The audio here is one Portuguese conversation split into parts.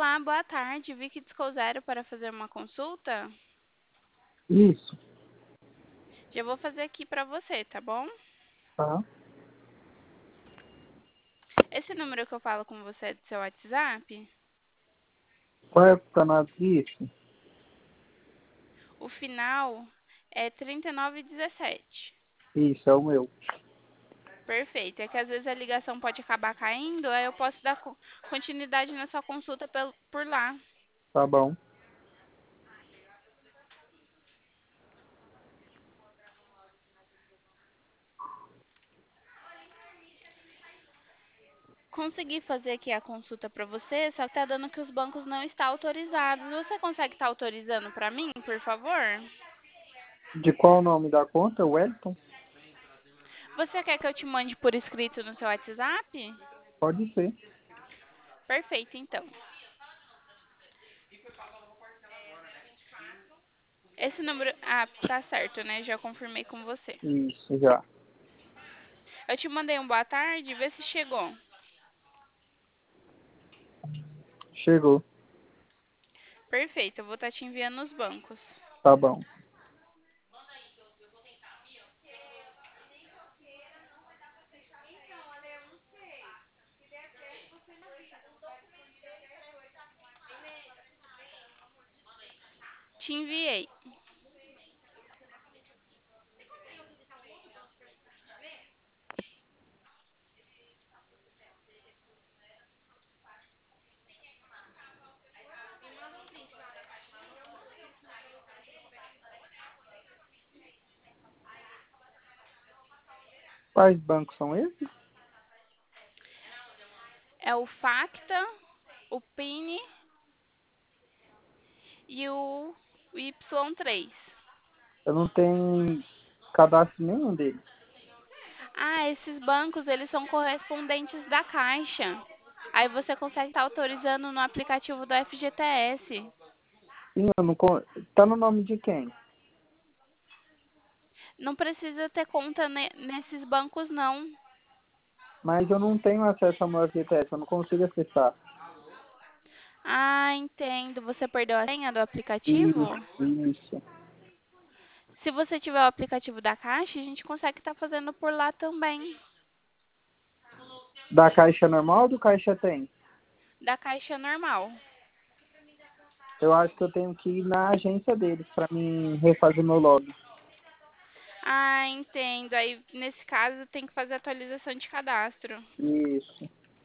Olá, boa tarde. Vi que discou zero para fazer uma consulta. Isso, Já vou fazer aqui para você, tá bom? tá? Esse número que eu falo com você é do seu WhatsApp? Qual é o campeonato disso? O final é 3917. Isso, é o meu. Perfeito. É que às vezes a ligação pode acabar caindo, aí eu posso dar continuidade na sua consulta por lá. Tá bom. Consegui fazer aqui a consulta para você, só que tá dando que os bancos não estão autorizados. Você consegue estar autorizando para mim, por favor? De qual o nome da conta? Wellington? Você quer que eu te mande por escrito no seu WhatsApp? Pode ser. Perfeito, então. Esse número. Ah, tá certo, né? Já confirmei com você. Isso, já. Eu te mandei um boa tarde, vê se chegou. Chegou. Perfeito, eu vou estar te enviando nos bancos. Tá bom. Te enviei. Quais bancos são esses? É o Facta, o PIN e o Y3. Eu não tenho cadastro nenhum deles. Ah, esses bancos, eles são correspondentes da Caixa. Aí você consegue estar autorizando no aplicativo do FGTS. Sim, eu não Tá no nome de quem? Não precisa ter conta nesses bancos, não. Mas eu não tenho acesso ao meu FGTS, eu não consigo acessar. Ah, entendo. Você perdeu a senha do aplicativo? Isso. Se você tiver o aplicativo da Caixa, a gente consegue estar fazendo por lá também. Da Caixa normal ou do Caixa Tem? Da Caixa normal. Eu acho que eu tenho que ir na agência deles para mim refazer meu login. Ah, entendo. Aí, nesse caso, tem que fazer atualização de cadastro. Isso.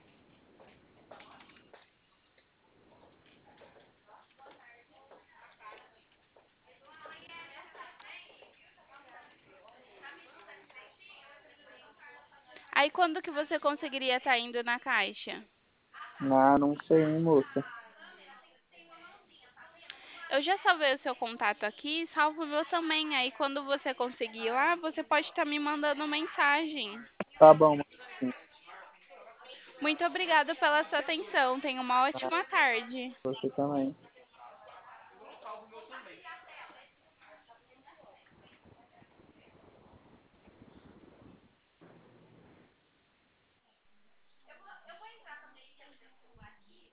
Aí, quando que você conseguiria estar indo na Caixa? Ah, não sei, hein, moça. Eu já salvei o seu contato aqui, salvo o meu também. Aí, quando você conseguir ir lá, você pode estar me mandando mensagem. Tá bom, sim. Muito obrigada pela sua atenção. Tenha uma Ah, ótima tarde. você também.